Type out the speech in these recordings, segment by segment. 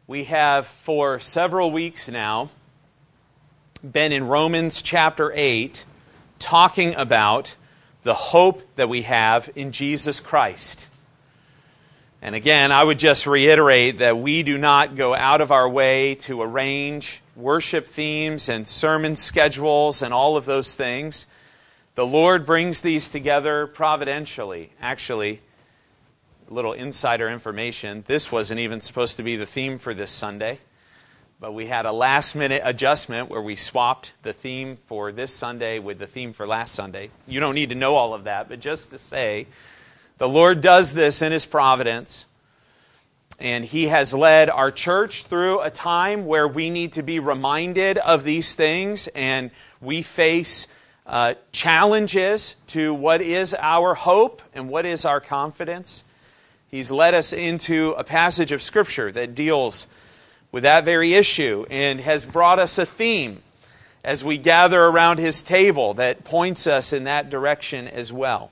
We have for several weeks now been in Romans chapter 8 talking about the hope that we have in Jesus Christ. And again, I would just reiterate that we do not go out of our way to arrange worship themes and sermon schedules and all of those things. The Lord brings these together providentially. Actually, a little insider information, this wasn't even supposed to be the theme for this Sunday, but we had a last-minute adjustment where we swapped the theme for this Sunday with the theme for last Sunday. You don't need to know all of that, but just to say, the Lord does this in His providence, and He has led our church through a time where we need to be reminded of these things, and we face challenges to what is our hope and what is our confidence. He's led us into a passage of Scripture that deals with that very issue and has brought us a theme as we gather around His table that points us in that direction as well.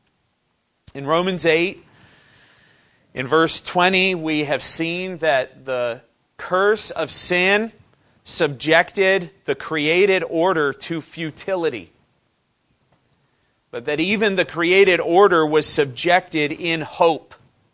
In Romans 8, in verse 20, we have seen that the curse of sin subjected the created order to futility, but that even the created order was subjected in hope.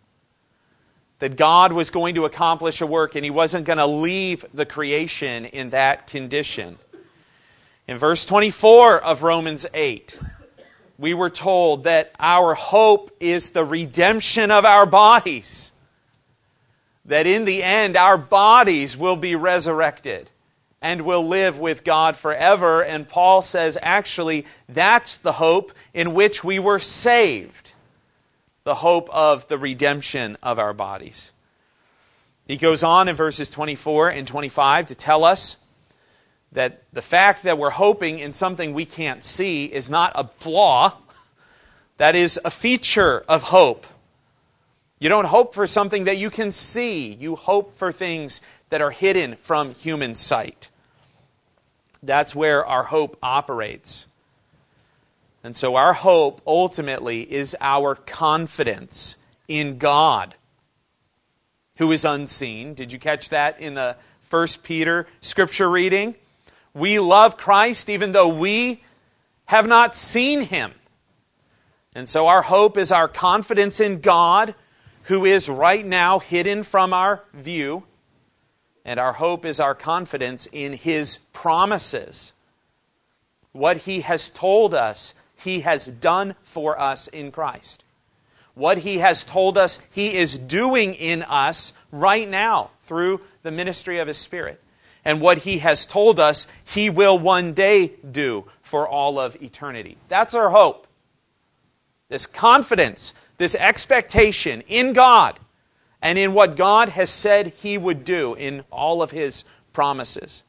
That God was going to accomplish a work and He wasn't going to leave the creation in that condition. In verse 24 of Romans 8, we were told that our hope is the redemption of our bodies. That in the end, our bodies will be resurrected and will live with God forever. And Paul says, actually, that's the hope in which we were saved. The hope of the redemption of our bodies. He goes on in verses 24 and 25 to tell us that the fact that we're hoping in something we can't see is not a flaw. That is a feature of hope. You don't hope for something that you can see. You hope for things that are hidden from human sight. That's where our hope operates. And so our hope ultimately is our confidence in God, who is unseen. Did you catch that in the 1 Peter scripture reading? We love Christ even though we have not seen Him. And so our hope is our confidence in God, who is right now hidden from our view. And our hope is our confidence in His promises. What He has told us He has done for us in Christ. What He has told us He is doing in us right now through the ministry of His Spirit. And what He has told us He will one day do for all of eternity. That's our hope. This confidence, this expectation in God and in what God has said He would do in all of His promises.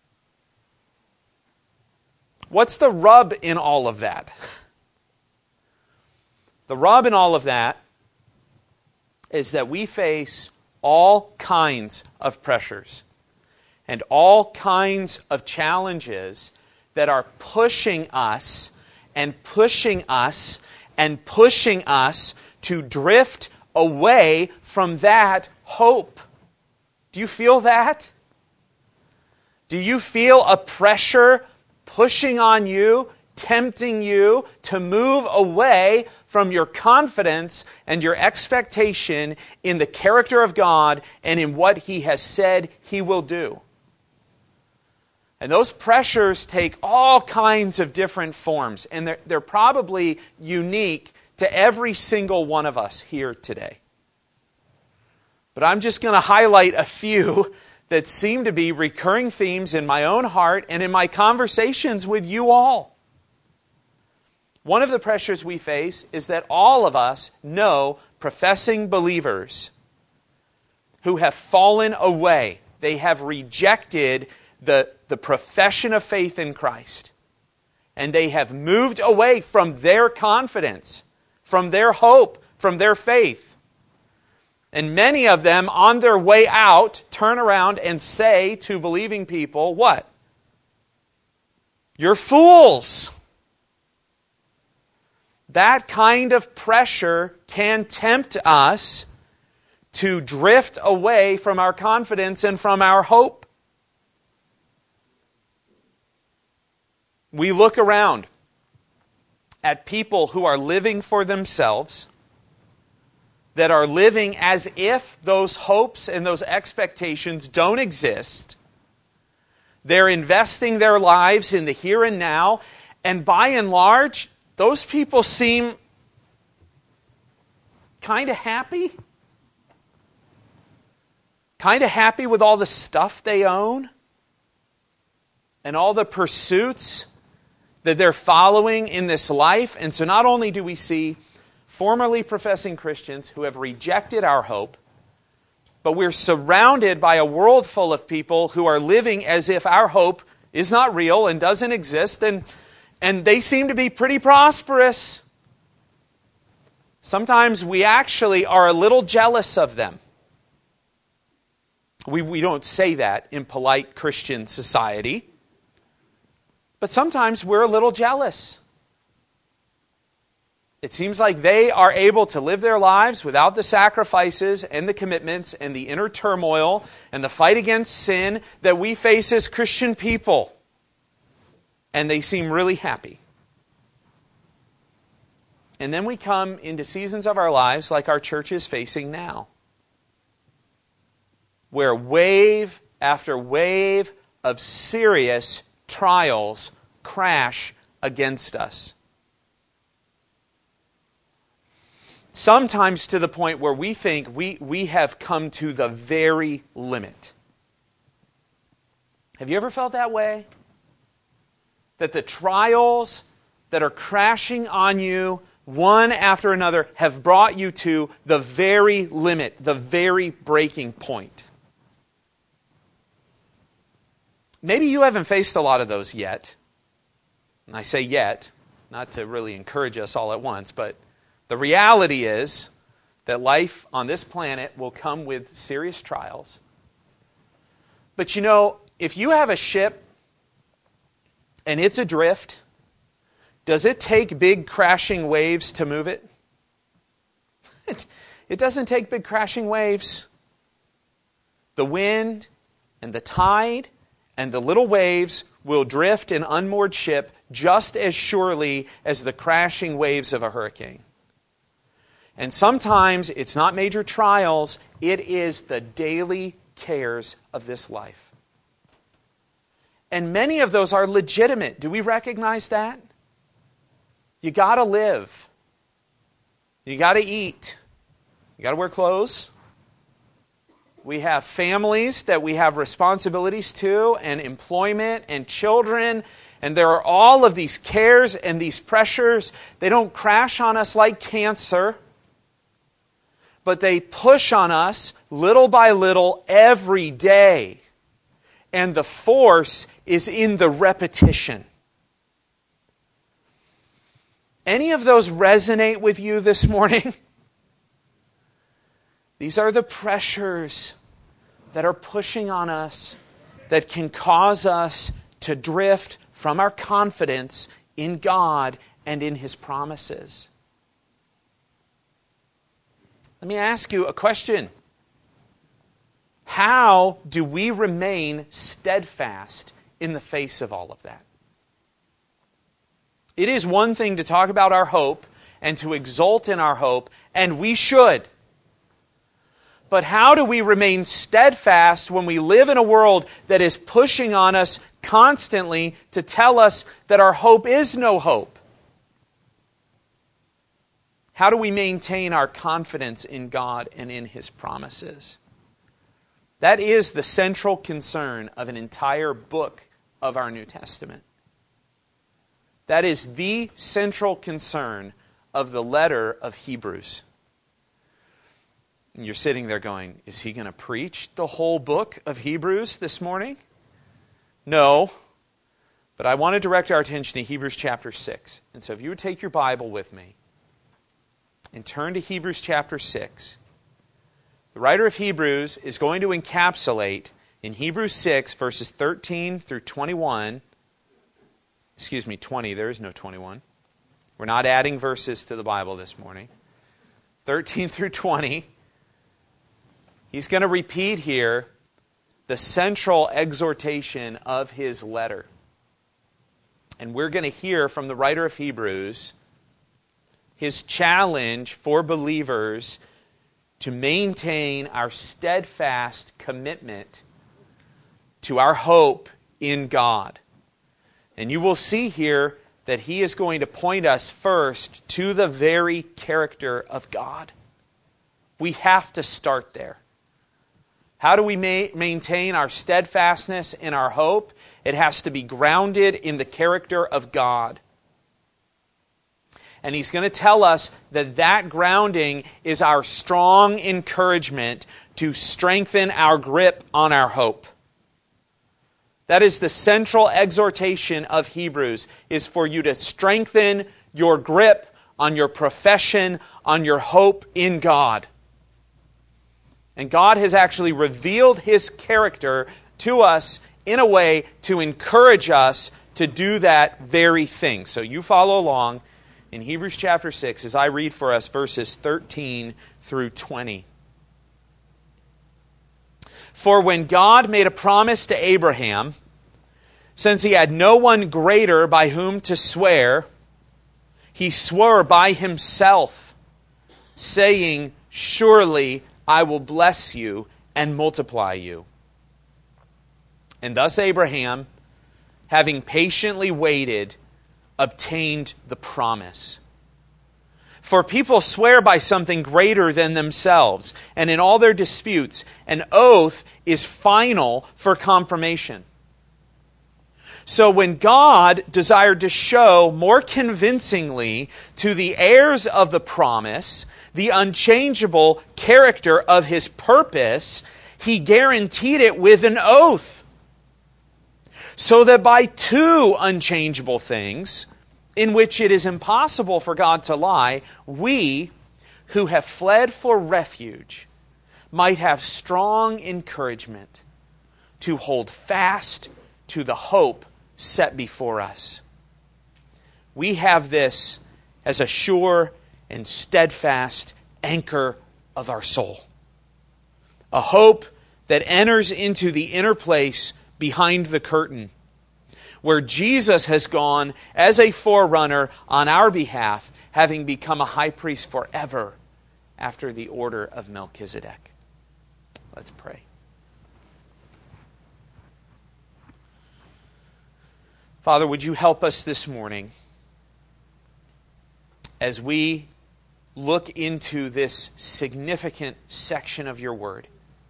What's the rub in all of that? The rub in all of that is that we face all kinds of pressures and all kinds of challenges that are pushing us and pushing us and pushing us to drift away from that hope. Do you feel that? Do you feel a pressure pushing on you, tempting you to move away from your confidence and your expectation in the character of God and in what He has said He will do? And those pressures take all kinds of different forms, and they're probably unique to every single one of us here today. But I'm just going to highlight a few that seem to be recurring themes in my own heart and in my conversations with you all. One of the pressures we face is that all of us know professing believers who have fallen away. They have rejected the profession of faith in Christ. And they have moved away from their confidence, from their hope, from their faith. And many of them, on their way out, turn around and say to believing people, what? You're fools. That kind of pressure can tempt us to drift away from our confidence and from our hope. We look around at people who are living for themselves, that are living as if those hopes and those expectations don't exist. They're investing their lives in the here and now, and by and large, those people seem kind of happy. Kind of happy with all the stuff they own and all the pursuits that they're following in this life. And so not only do we see formerly professing Christians who have rejected our hope, but we're surrounded by a world full of people who are living as if our hope is not real and doesn't exist, and they seem to be pretty prosperous. Sometimes we actually are a little jealous of them. We don't say that in polite Christian society, but sometimes we're a little jealous. It seems like they are able to live their lives without the sacrifices and the commitments and the inner turmoil and the fight against sin that we face as Christian people. And they seem really happy. And then we come into seasons of our lives like our church is facing now, where wave after wave of serious trials crash against us. Sometimes to the point where we think we have come to the very limit. Have you ever felt that way? That the trials that are crashing on you, one after another, have brought you to the very limit, the very breaking point. Maybe you haven't faced a lot of those yet. And I say yet, not to really encourage us all at once, but the reality is that life on this planet will come with serious trials. But you know, if you have a ship and it's adrift, does it take big crashing waves to move it? It doesn't take big crashing waves. The wind and the tide and the little waves will drift an unmoored ship just as surely as the crashing waves of a hurricane. And sometimes it's not major trials, it is the daily cares of this life. And many of those are legitimate. Do we recognize that? You got to live. You got to eat. You got to wear clothes. We have families that we have responsibilities to, and employment, and children. And there are all of these cares and these pressures. They don't crash on us like cancer, but they push on us little by little every day. And the force is in the repetition. Any of those resonate with you this morning? These are the pressures that are pushing on us that can cause us to drift from our confidence in God and in His promises. Let me ask you a question. How do we remain steadfast in the face of all of that? It is one thing to talk about our hope and to exult in our hope, and we should. But how do we remain steadfast when we live in a world that is pushing on us constantly to tell us that our hope is no hope? How do we maintain our confidence in God and in His promises? That is the central concern of an entire book of our New Testament. That is the central concern of the letter of Hebrews. And you're sitting there going, is he going to preach the whole book of Hebrews this morning? No. But I want to direct our attention to Hebrews chapter 6. And so if you would take your Bible with me and turn to Hebrews chapter 6. The writer of Hebrews is going to encapsulate in Hebrews 6 verses 13 through 21. 20. There is no 21. We're not adding verses to the Bible this morning. 13 through 20. He's going to repeat here the central exhortation of his letter. And we're going to hear from the writer of Hebrews his challenge for believers to maintain our steadfast commitment to our hope in God. And you will see here that he is going to point us first to the very character of God. We have to start there. How do we maintain our steadfastness in our hope? It has to be grounded in the character of God. And he's going to tell us that that grounding is our strong encouragement to strengthen our grip on our hope. That is the central exhortation of Hebrews, is for you to strengthen your grip on your profession, on your hope in God. And God has actually revealed His character to us in a way to encourage us to do that very thing. So you follow along in Hebrews chapter 6 as I read for us verses 13 through 20. For when God made a promise to Abraham, since he had no one greater by whom to swear, he swore by himself, saying, "Surely I will bless you and multiply you." And thus Abraham, having patiently waited, obtained the promise. For people swear by something greater than themselves, and in all their disputes, an oath is final for confirmation. So when God desired to show more convincingly to the heirs of the promise the unchangeable character of His purpose, He guaranteed it with an oath. So that by two unchangeable things, in which it is impossible for God to lie, we, who have fled for refuge, might have strong encouragement to hold fast to the hope set before us. We have this as a sure and steadfast anchor of our soul. A hope that enters into the inner place behind the curtain, where Jesus has gone as a forerunner on our behalf, having become a high priest forever after the order of Melchizedek. Let's pray. Father, would you help us this morning as we look into this significant section of your word?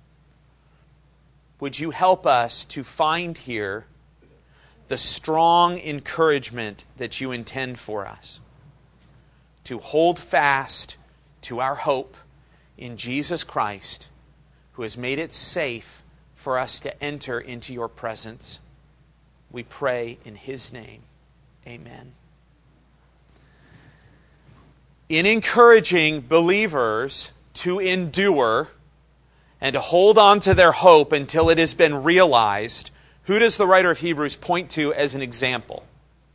Would you help us to find here the strong encouragement that you intend for us, to hold fast to our hope in Jesus Christ, who has made it safe for us to enter into your presence. We pray in His name. Amen. In encouraging believers to endure and to hold on to their hope until it has been realized, who does the writer of Hebrews point to as an example?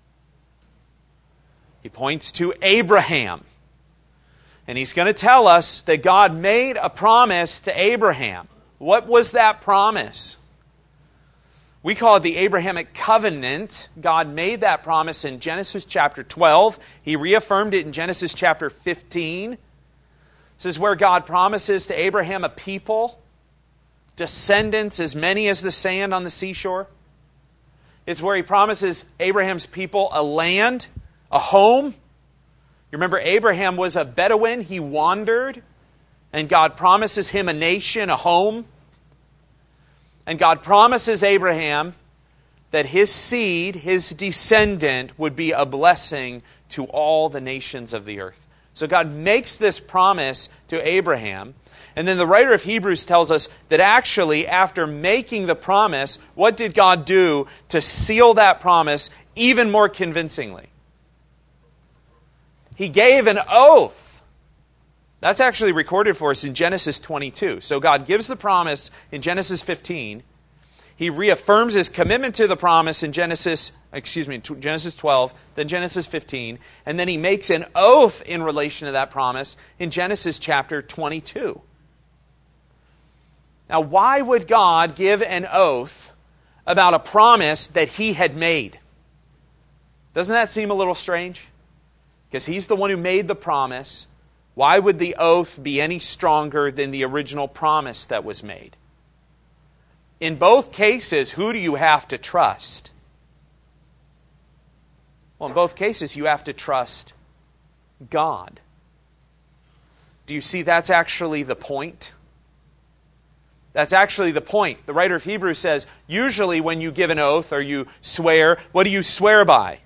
He points to Abraham. And he's going to tell us that God made a promise to Abraham. What was that promise? We call it the Abrahamic covenant. God made that promise in Genesis chapter 12. He reaffirmed it in Genesis chapter 15. This is where God promises to Abraham a people, descendants as many as the sand on the seashore. It's where He promises Abraham's people a land, a home. You remember Abraham was a Bedouin. He wandered. And God promises him a nation, a home. And God promises Abraham that his seed, his descendant, would be a blessing to all the nations of the earth. So God makes this promise to Abraham. And then the writer of Hebrews tells us that actually, after making the promise, what did God do to seal that promise even more convincingly? He gave an oath. That's actually recorded for us in Genesis 22. So God gives the promise in Genesis 15. He reaffirms His commitment to the promise in Genesis 12, then Genesis 15, and then He makes an oath in relation to that promise in Genesis chapter 22. Now, why would God give an oath about a promise that He had made? Doesn't that seem a little strange? Because He's the one who made the promise. Why would the oath be any stronger than the original promise that was made? In both cases, who do you have to trust? Well, in both cases, you have to trust God. Do you see that's actually the point? That's actually the point. The writer of Hebrews says, usually when you give an oath or you swear, what do you swear by?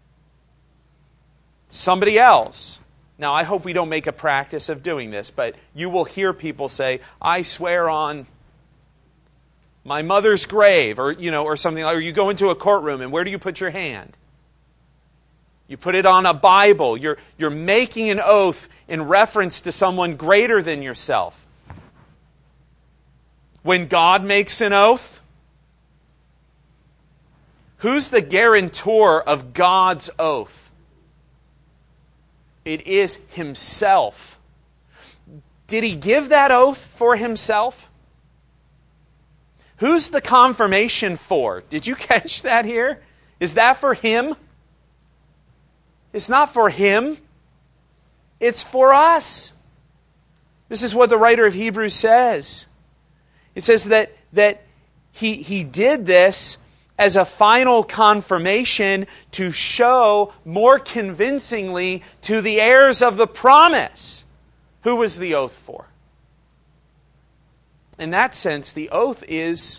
Somebody else. Now, I hope we don't make a practice of doing this, but you will hear people say, I swear on my mother's grave, or something like, or you go into a courtroom, and where do you put your hand? You put it on a Bible. You're making an oath in reference to someone greater than yourself. When God makes an oath, who's the guarantor of God's oath? It is Himself. Did He give that oath for Himself? Who's the confirmation for? Did you catch that here? Is that for Him? It's not for Him. It's for us. This is what the writer of Hebrews says. It says that he did this as a final confirmation to show more convincingly to the heirs of the promise. Who was the oath for? In that sense, the oath is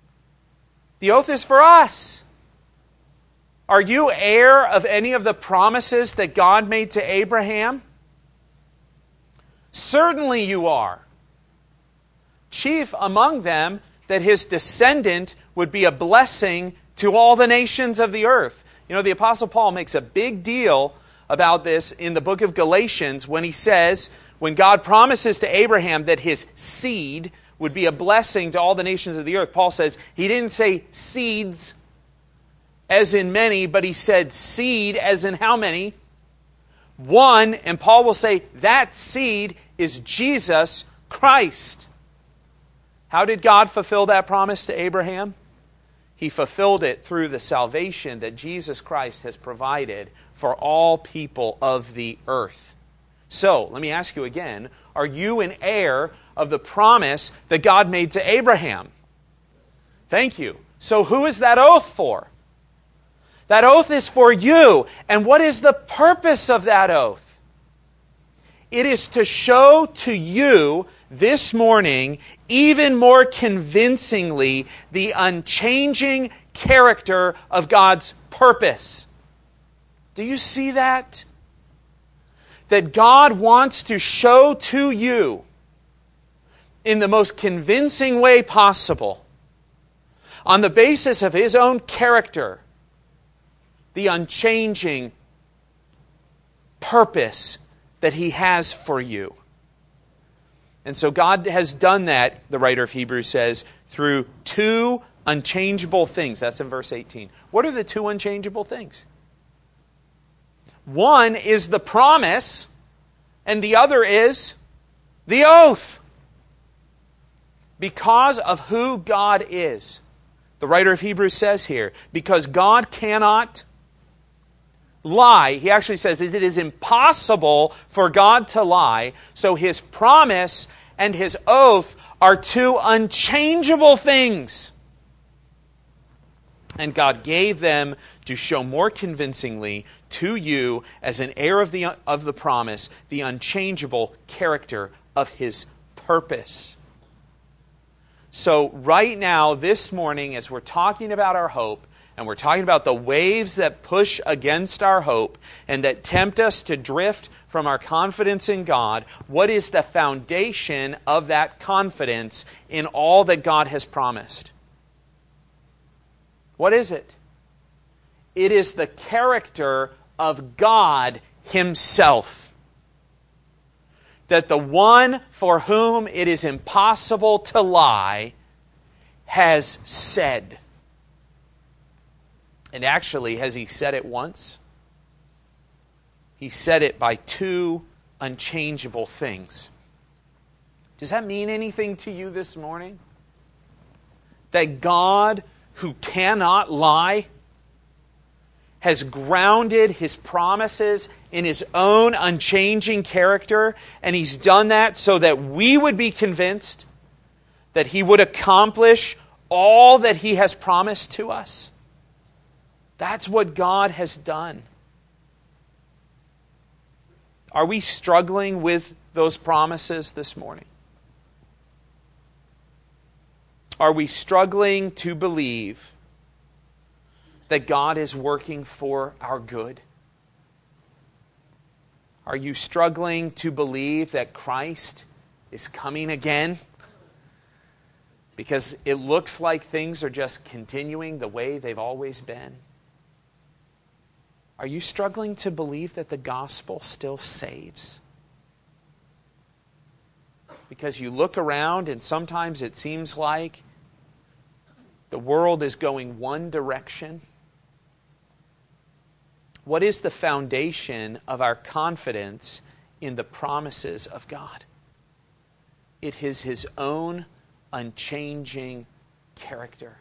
for us. Are you heir of any of the promises that God made to Abraham? Certainly you are. Chief among them, that his descendant would be a blessing to all the nations of the earth. The Apostle Paul makes a big deal about this in the book of Galatians when he says, when God promises to Abraham that his seed would be a blessing to all the nations of the earth, Paul says he didn't say seeds as in many, but he said seed as in how many? One, and Paul will say that seed is Jesus Christ. How did God fulfill that promise to Abraham? He fulfilled it through the salvation that Jesus Christ has provided for all people of the earth. So, let me ask you again, are you an heir of the promise that God made to Abraham? Thank you. So who is that oath for? That oath is for you. And what is the purpose of that oath? It is to show to you this morning, even more convincingly, the unchanging character of God's purpose. Do you see that? That God wants to show to you, in the most convincing way possible, on the basis of His own character, the unchanging purpose that He has for you. And so God has done that, the writer of Hebrews says, through two unchangeable things. That's in verse 18. What are the two unchangeable things? One is the promise, and the other is the oath. Because of who God is. The writer of Hebrews says here, because God cannot lie. He actually says it is impossible for God to lie. So His promise and His oath are two unchangeable things. And God gave them to show more convincingly to you, as an heir of the promise, the unchangeable character of His purpose. So right now, this morning, as we're talking about our hope, and we're talking about the waves that push against our hope and that tempt us to drift from our confidence in God, what is the foundation of that confidence in all that God has promised? What is it? It is the character of God Himself. That the one for whom it is impossible to lie has said. And actually, has He said it once? He said it by two unchangeable things. Does that mean anything to you this morning? that God, who cannot lie, has grounded His promises in His own unchanging character, and He's done that so that we would be convinced that He would accomplish all that He has promised to us? That's what God has done. Are we struggling with those promises this morning? Are we struggling to believe that God is working for our good? Are you struggling to believe that Christ is coming again? Because it looks like things are just continuing the way they've always been. Are you struggling to believe that the gospel still saves? Because you look around and sometimes it seems like the world is going one direction. What is the foundation of our confidence in the promises of God? It is His own unchanging character.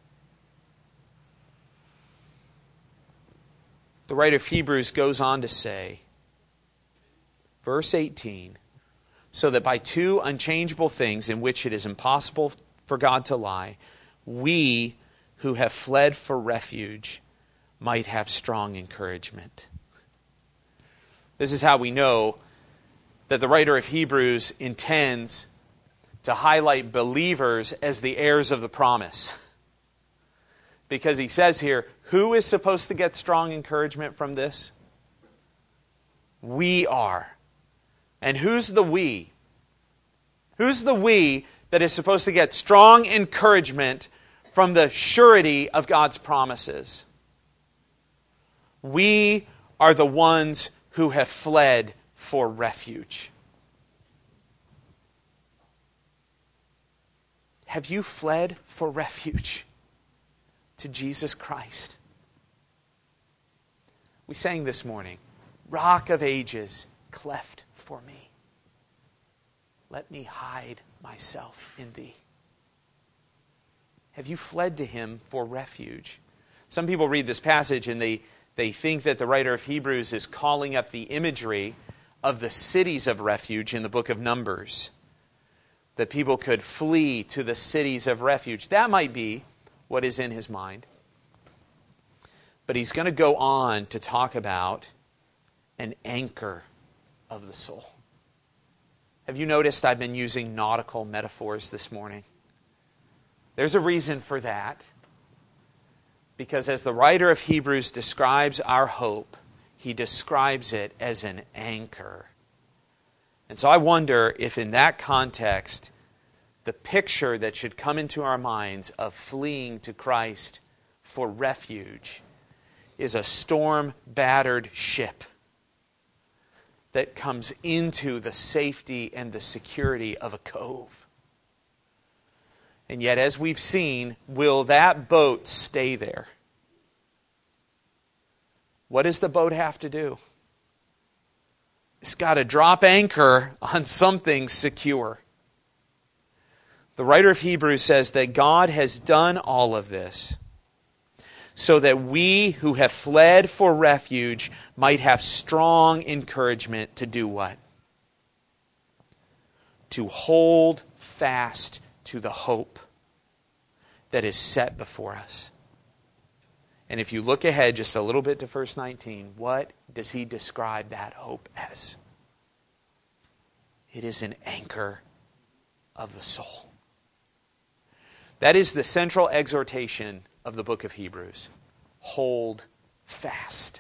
The writer of Hebrews goes on to say, verse 18, so that by two unchangeable things in which it is impossible for God to lie, we who have fled for refuge might have strong encouragement. This is how we know that the writer of Hebrews intends to highlight believers as the heirs of the promise. Because he says here, who is supposed to get strong encouragement from this? We are. And who's the we? Who's the we that is supposed to get strong encouragement from the surety of God's promises? We are the ones who have fled for refuge. Have you fled for refuge to Jesus Christ? We sang this morning, Rock of Ages, cleft for me. Let me hide myself in Thee. Have you fled to Him for refuge? Some people read this passage and they think that the writer of Hebrews is calling up the imagery of the cities of refuge in the book of Numbers. That people could flee to the cities of refuge. That might be what is in his mind. But he's going to go on to talk about an anchor of the soul. Have you noticed I've been using nautical metaphors this morning? There's a reason for that. Because as the writer of Hebrews describes our hope, he describes it as an anchor. And so I wonder if in that context, the picture that should come into our minds of fleeing to Christ for refuge is a storm-battered ship that comes into the safety and the security of a cove. And yet, as we've seen, will that boat stay there? What does the boat have to do? It's got to drop anchor on something secure. The writer of Hebrews says that God has done all of this so that we who have fled for refuge might have strong encouragement to do what? To hold fast to the hope that is set before us. And if you look ahead just a little bit to verse 19, what does he describe that hope as? It is an anchor of the soul. That is the central exhortation of the book of Hebrews. Hold fast.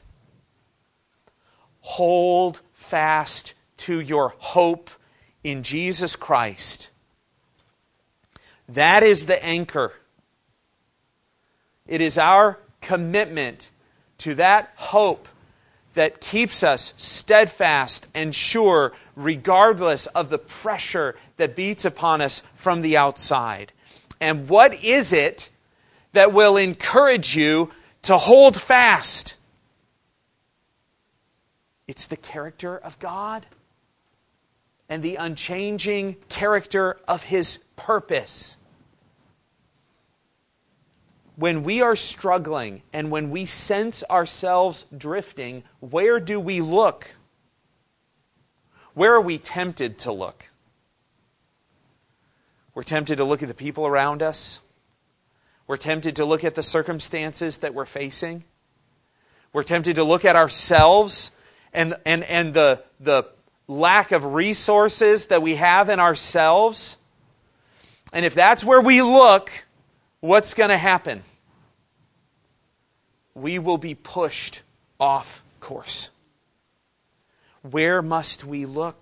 Hold fast to your hope in Jesus Christ. That is the anchor. It is our commitment to that hope that keeps us steadfast and sure regardless of the pressure that beats upon us from the outside. And what is it that will encourage you to hold fast? It's the character of God and the unchanging character of His purpose. when we are struggling and when we sense ourselves drifting, where do we look? Where are we tempted to look? We're tempted to look at the people around us. We're tempted to look at the circumstances that we're facing. We're tempted to look at ourselves and the lack of resources that we have in ourselves. And if that's where we look, what's going to happen? We will be pushed off course. Where must we look?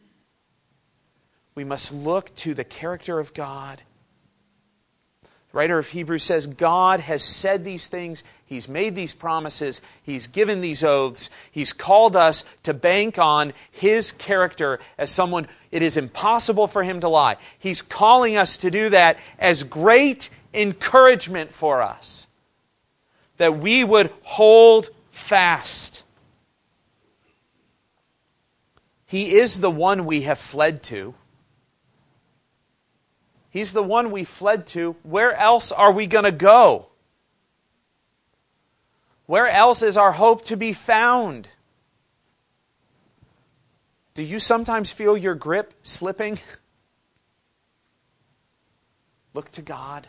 We must look to the character of God. The writer of Hebrews says God has said these things. He's made these promises. He's given these oaths. He's called us to bank on His character as someone it is impossible for Him to lie. He's calling us to do that as great encouragement for us, that we would hold fast. He is the one we have fled to. He's the one we fled to. Where else are we going to go? Where else is our hope to be found? Do you sometimes feel your grip slipping? Look to God.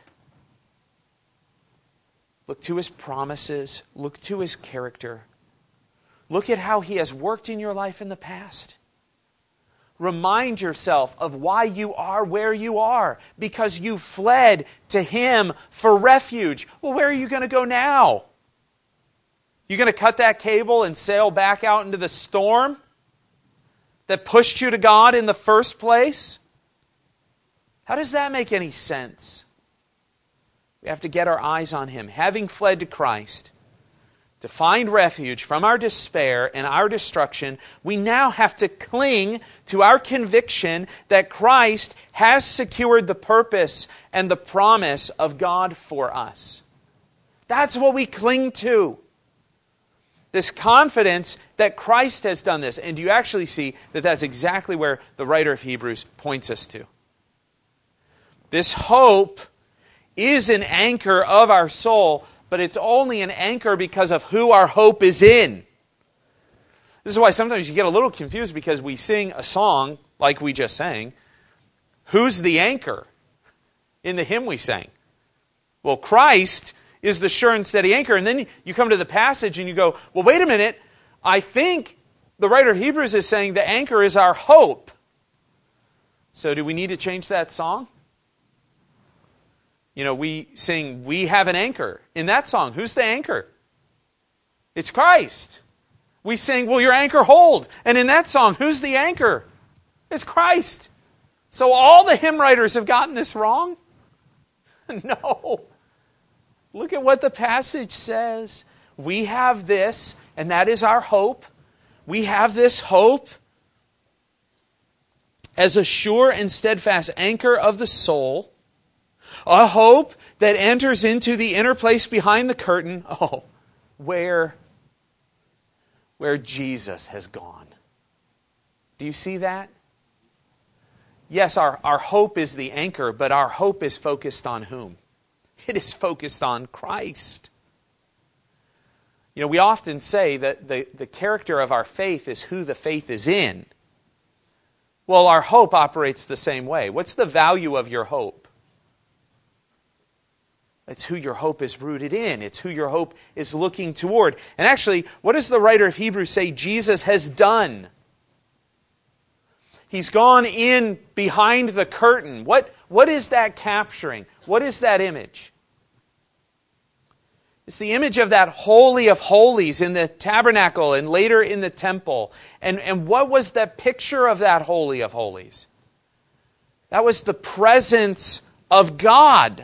Look to His promises. Look to His character. Look at how He has worked in your life in the past. Remind yourself of why you are where you are. Because you fled to Him for refuge. Well, where are you going to go now? You going to cut that cable and sail back out into the storm that pushed you to God in the first place? How does that make any sense? We have to get our eyes on Him. Having fled to Christ, to find refuge from our despair and our destruction, we now have to cling to our conviction that Christ has secured the purpose and the promise of God for us. That's what we cling to. This confidence that Christ has done this. And you actually see that that's exactly where the writer of Hebrews points us to. This hope is an anchor of our soul, but it's only an anchor because of who our hope is in. This is why sometimes you get a little confused because we sing a song like we just sang. Who's the anchor in the hymn we sang? Well, Christ is the sure and steady anchor. And then you come to the passage and you go, well, wait a minute. I think the writer of Hebrews is saying the anchor is our hope. So do we need to change that song? You know, we sing, we have an anchor. In that song, who's the anchor? It's Christ. We sing, will your anchor hold? And in that song, who's the anchor? It's Christ. So all the hymn writers have gotten this wrong? No. Look at what the passage says. We have this, and that is our hope. We have this hope as a sure and steadfast anchor of the soul. A hope that enters into the inner place behind the curtain. Oh, where Jesus has gone. Do you see that? Yes, our hope is the anchor, but our hope is focused on whom? It is focused on Christ. You know, we often say that the character of our faith is who the faith is in. Well, our hope operates the same way. What's the value of your hope? It's who your hope is rooted in. It's who your hope is looking toward. And actually, what does the writer of Hebrews say Jesus has done? He's gone in behind the curtain. What is that capturing? What is that image? It's the image of that Holy of Holies in the tabernacle and later in the temple. And what was the picture of that Holy of Holies? That was the presence of God.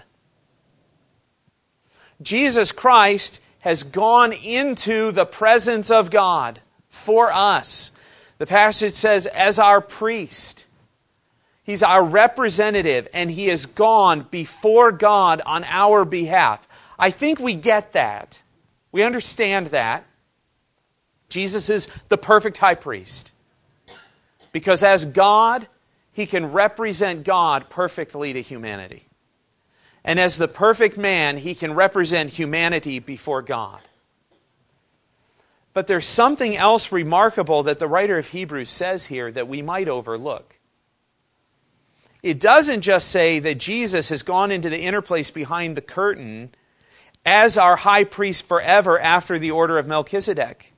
Jesus Christ has gone into the presence of God for us. The passage says, as our priest. He's our representative, and He has gone before God on our behalf. I think we get that. We understand that. Jesus is the perfect high priest. Because as God, He can represent God perfectly to humanity. And as the perfect man, he can represent humanity before God. But there's something else remarkable that the writer of Hebrews says here that we might overlook. It doesn't just say that Jesus has gone into the inner place behind the curtain as our high priest forever after the order of Melchizedek.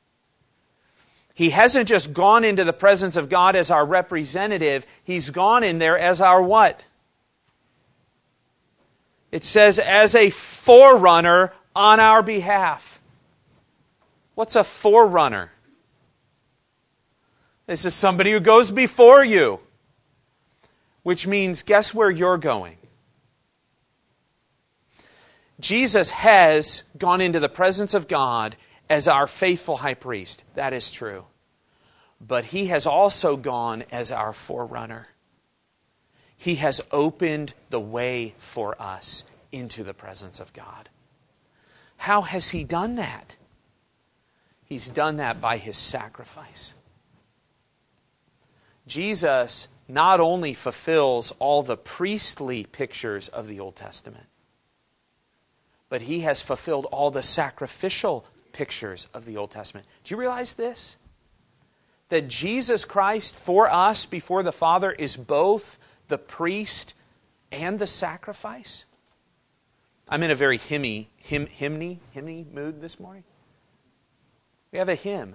He hasn't just gone into the presence of God as our representative. He's gone in there as our what? It says as a forerunner on our behalf. What's a forerunner? This is somebody who goes before you. Which means, guess where you're going? Jesus has gone into the presence of God as our faithful high priest. That is true. But He has also gone as our forerunner. He has opened the way for us into the presence of God. How has He done that? He's done that by His sacrifice. Jesus not only fulfills all the priestly pictures of the Old Testament, but He has fulfilled all the sacrificial pictures of the Old Testament. Do you realize this? That Jesus Christ for us before the Father is both the priest and the sacrifice? I'm in a very hymny mood this morning. We have a hymn.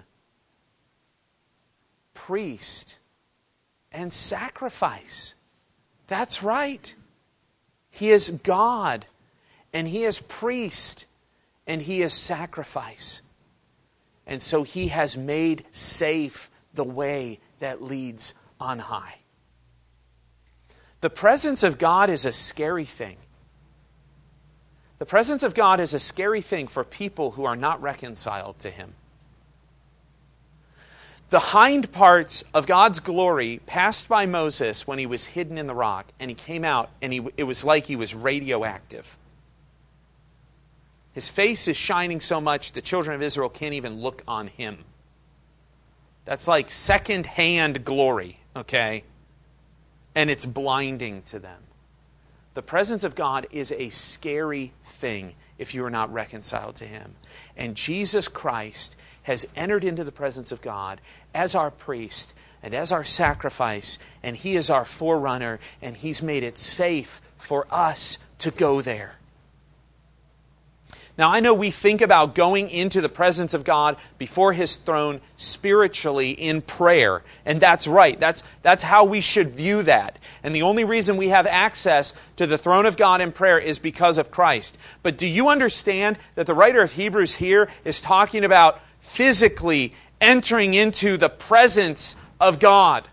Priest and sacrifice. That's right. He is God, and He is priest, and He is sacrifice. And so He has made safe the way that leads on high. The presence of God is a scary thing. The presence of God is a scary thing for people who are not reconciled to Him. The hind parts of God's glory passed by Moses when he was hidden in the rock, and he came out, and it was like he was radioactive. His face is shining so much the children of Israel can't even look on him. That's like second-hand glory, okay? And it's blinding to them. The presence of God is a scary thing if you are not reconciled to Him. And Jesus Christ has entered into the presence of God as our priest and as our sacrifice, and He is our forerunner, and He's made it safe for us to go there. Now, I know we think about going into the presence of God before His throne spiritually in prayer. And that's right. That's how we should view that. And the only reason we have access to the throne of God in prayer is because of Christ. But do you understand that the writer of Hebrews here is talking about physically entering into the presence of God?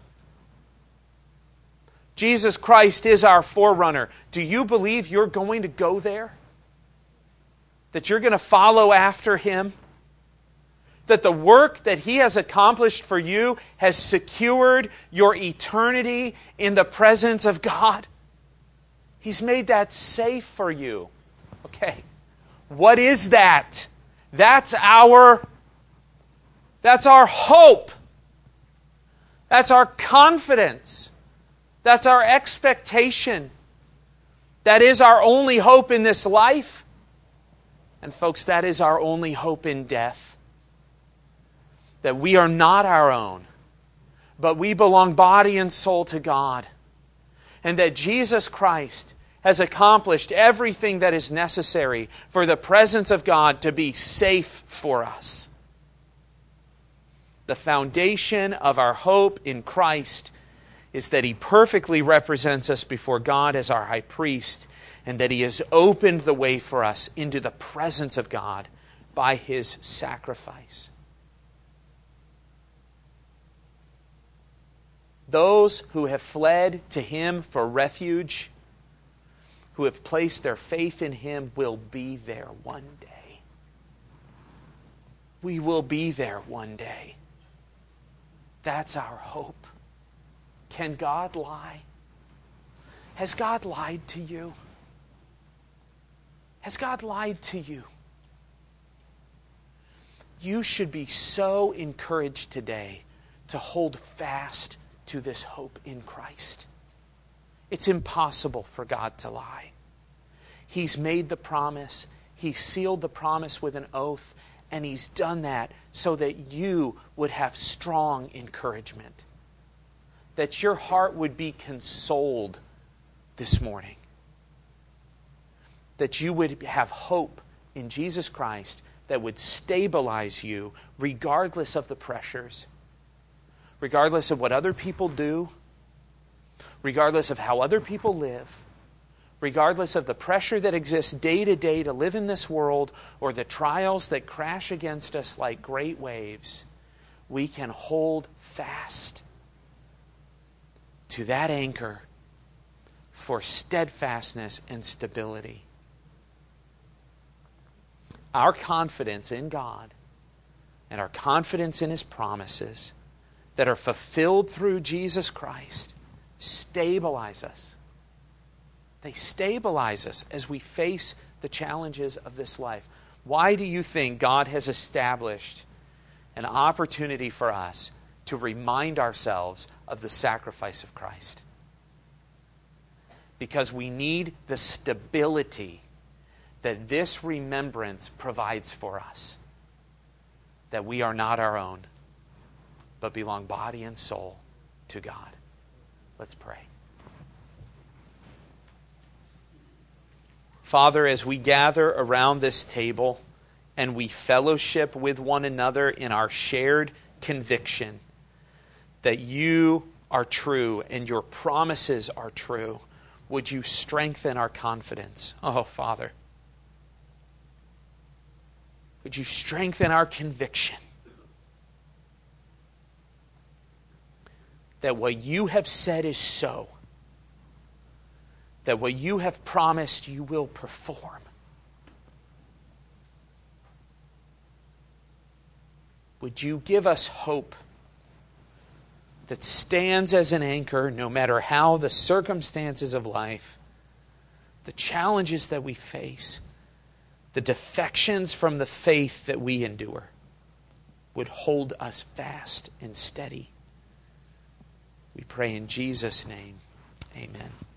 Jesus Christ is our forerunner. Do you believe you're going to go there? That you're going to follow after Him? That the work that He has accomplished for you has secured your eternity in the presence of God? He's made that safe for you. Okay, what is that? That's our hope. That's our confidence. That's our expectation. That is our only hope in this life. And folks, that is our only hope in death. That we are not our own, but we belong body and soul to God. And that Jesus Christ has accomplished everything that is necessary for the presence of God to be safe for us. The foundation of our hope in Christ is that He perfectly represents us before God as our high priest, and that He has opened the way for us into the presence of God by His sacrifice. Those who have fled to Him for refuge, who have placed their faith in Him, will be there one day. We will be there one day. That's our hope. Can God lie? Has God lied to you? Has God lied to you? You should be so encouraged today to hold fast to this hope in Christ. It's impossible for God to lie. He's made the promise. He sealed the promise with an oath, and He's done that so that you would have strong encouragement, that your heart would be consoled this morning, that you would have hope in Jesus Christ that would stabilize you regardless of the pressures, regardless of what other people do, regardless of how other people live, regardless of the pressure that exists day to day to live in this world or the trials that crash against us like great waves. We can hold fast to that anchor for steadfastness and stability. Our confidence in God and our confidence in His promises that are fulfilled through Jesus Christ stabilize us. They stabilize us as we face the challenges of this life. Why do you think God has established an opportunity for us to remind ourselves of the sacrifice of Christ? Because we need the stability that this remembrance provides for us. That we are not our own, but belong body and soul to God. Let's pray. Father, as we gather around this table and we fellowship with one another in our shared conviction that you are true and your promises are true, would you strengthen our confidence? Oh, Father, would you strengthen our conviction that what you have said is so, that what you have promised you will perform. Would you give us hope that stands as an anchor no matter how the circumstances of life, the challenges that we face, the defections from the faith that we endure, would hold us fast and steady. We pray in Jesus' name. Amen.